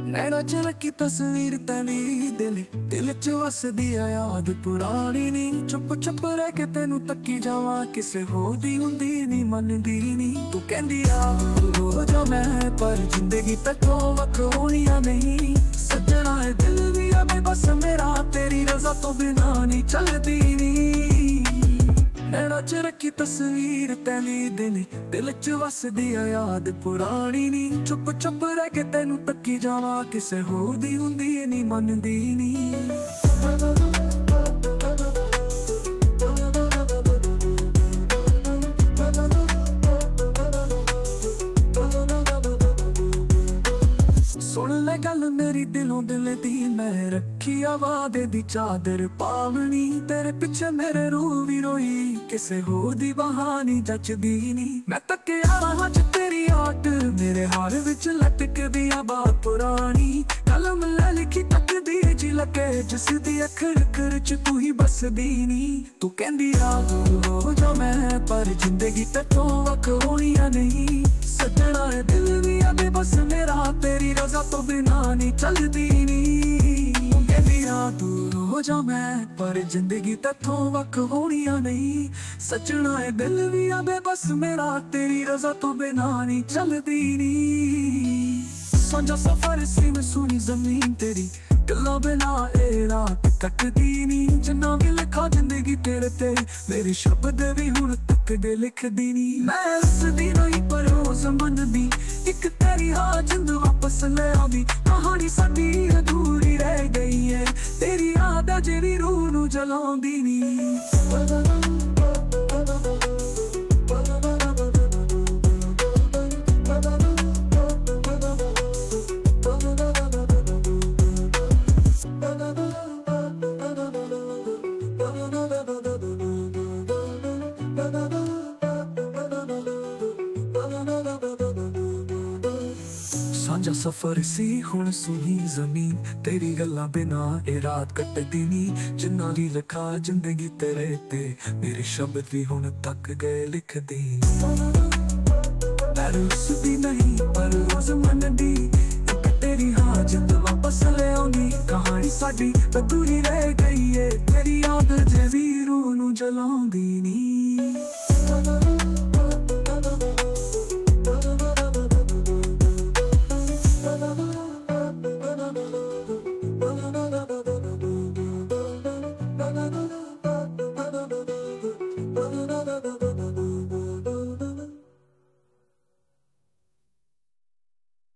नैना च रखी तस्वीर तेरी दिल च वसदी आ याद पुरानी नी। चुप चुप रह के तेनू तकी जावां, किसे होर दी हुंदी नी मनदी नी। तू कहंदी आ हो जा मैं, पर जिंदगी तकों वख होनियां नहीं। सजना है दिल भी अबे बस मेरा, तेरी रज़ा तो बिना नहीं चलदी नी। नैना च रखी तस्वीर तेरी दिल च वसदी आ याद पुरानी नी। चुप चुप रह के तेनू तकी जावां, किसे होर दी हुंदी नी मनदी नी। सुन ले गल मेरी दिलों दिल दी, मैं रखी वादे दी चादर पावनी। तेरे पिछे मेरे रूह भी रोई, किसे होर दी बहानी जचदी नी। मैं तकिया राह च तेरी आट, मेरे हार विच लटकदी आ बात पुरानी। कलम ले लिखी तकदी जी लगे, जिस दी अखर अखर च तू ही बसदी नी। तू कहंदी आ हो जा मैं, पर जिंदगी तकों वख होनियां नहीं। सजना है दिल भी अबे बस मेरा, तेरी रज़ा तो बिना नहीं चलदी नी। कहंदी आ दूर हो जा मैं, पर जिंदगी तकों वख होनियां नहीं। सजना है दिल भी अबे बस मेरा, तेरी रज़ा तो बिना नहीं चलदी नी। साझा सफर सी मैं सुनी जमीन तेरी, गल्लां बिना ए रात कटदी नी। जिन्ना भी लिखा जिंदगी तेरे ते, मेरे शब्द भी हुण तक दे लिखदी नी। मैं हसदी रही पर रोज मनदी, एक तेरी हाँ जिंद वापस ले आवी। कहानी साडी अधूरी रह गई है, तेरी याद जेरी रूह नू जलांदी नी। साझा सफर सी हुण सुनी जमीन तेरी, गल्लां बिना ए रात कटदी नी। जिन्ना भी लिखा जिंदगी तेरे ते, मेरे शब्द भी हुण तक गए लिखदी नी। मैं रुसदी नहीं पर रोज मनदी, एक तेरी हाँ जिंद वापस ले आउंदी। कहानी साडी अधूरी रह गई है, तेरी याद जेरी रूह नू जलांदी नी।